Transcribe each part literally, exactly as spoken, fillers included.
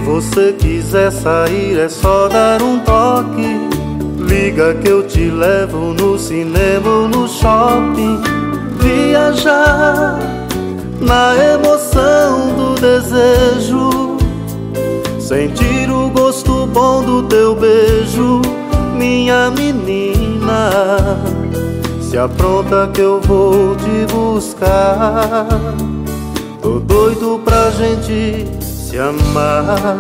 você quiser sair é só dar um toque. Liga que eu te levo no cinema ou no shopping. Viajar na emoção do desejo, sentir o gosto bom do teu beijo. Minha menina, se apronta que eu vou te buscar. Tô doido pra gente se amar.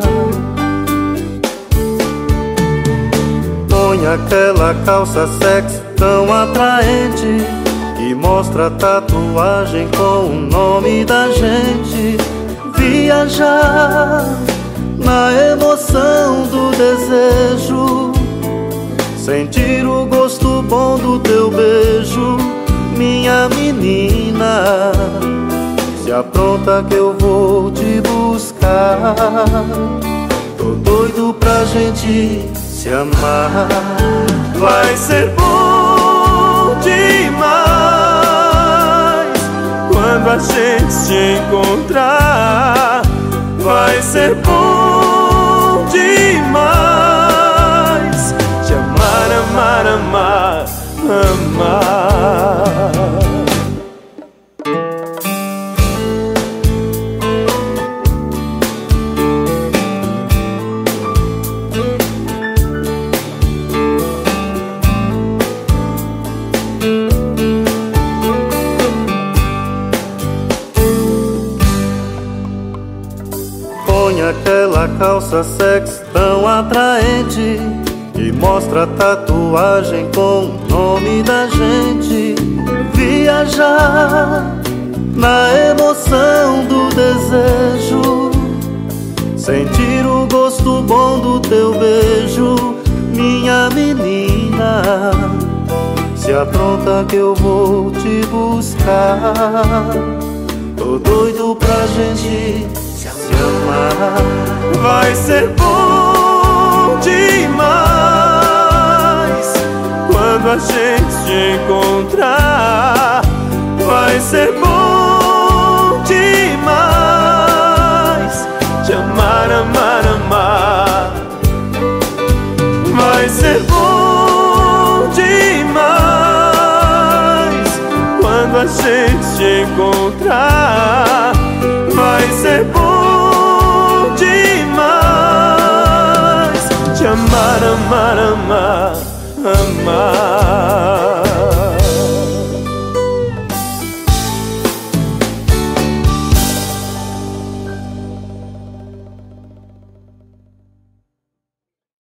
Põe aquela calça sexy tão atraente, que mostra a tatuagem com o nome da gente. Viajar na emoção do desejo, sentir o gosto bom do teu beijo. Minha menina, se apronta que eu vou te buscar. Tô doido pra gente se amar. Vai ser bom demais quando a gente se encontrar. Vai ser bom demais te amar, amar, amar, amar. Põe aquela calça sexy tão atraente, que mostra a tatuagem com o nome da gente. Viajar na emoção do desejo, sentir o gosto bom do teu beijo. Minha menina, se apronta que eu vou te buscar. Tô doido pra gente se amar. Vai ser bom demais quando a gente se encontrar. Vai ser bom demais te amar, amar, amar. Vai ser bom demais quando a gente se encontrar. Vai ser bom demais te amar, amar, amar, amar.